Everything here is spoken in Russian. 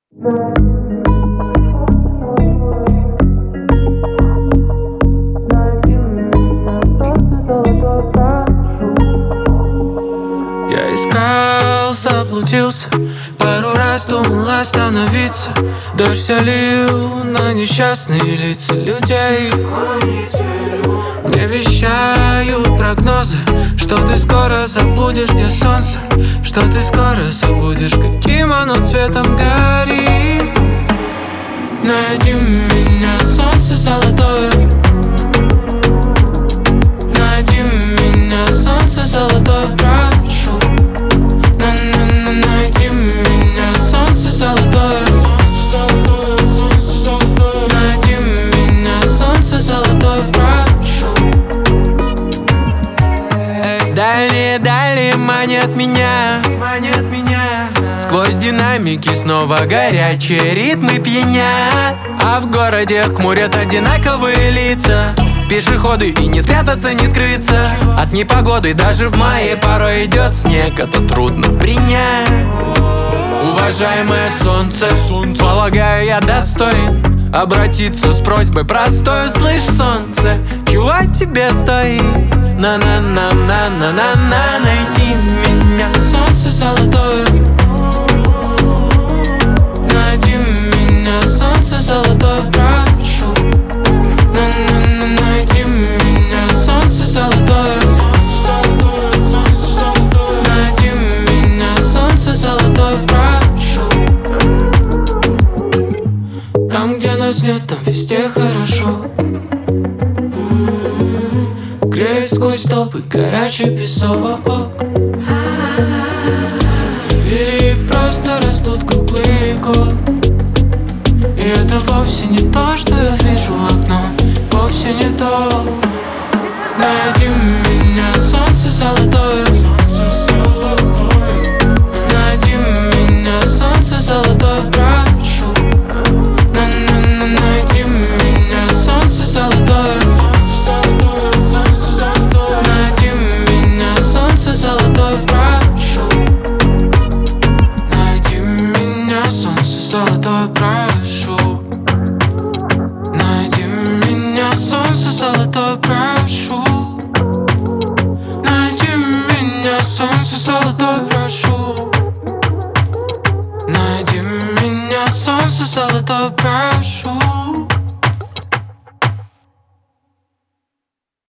Я искал, заблудился, пару раз думал остановиться. Дождь все лил на несчастные лица людей. Мне вещают прогнозы, что ты скоро забудешь, где солнце, что ты скоро забудешь, каким оно цветом горит. Найди меня, солнце золотое. Найди меня, солнце золотое, прошу. Найди меня, солнце золотое. Найди меня, солнце золотое, прошу. Дальние манят меня. Сквозь динамики снова горячие ритмы пьянят. А в городе хмурят одинаковые лица. Пешеходы, и не спрятаться, не скрыться от непогоды. Даже в мае порой идет снег, это трудно принять. Уважаемое солнце, полагаю, я достоин обратиться с просьбой простой. Слышь, солнце, чего тебе стоит? На-на-на-на-на-на-на. Найди меня, солнце золотое. Найди меня, солнце золотое, прошу. Найди меня, солнце золотое. Найди меня, солнце золотое, прошу. Там, где нас нет, там везде хорошо. Греет сквозь толпы горячий песок. Лилии просто растут круглый год. И это вовсе не то, что я вижу в окно. Вовсе не то. Найди меня, солнце золотое. Найди меня, солнце золотое, прошу. Найди меня, солнце золотое. Найди меня, солнце золотое, прошу. Найди меня, солнце золотое, прошу. Найди меня, солнце золотое, прошу. Найди меня, солнце золотое, прошу. Найди меня, солнце золотое, прошу.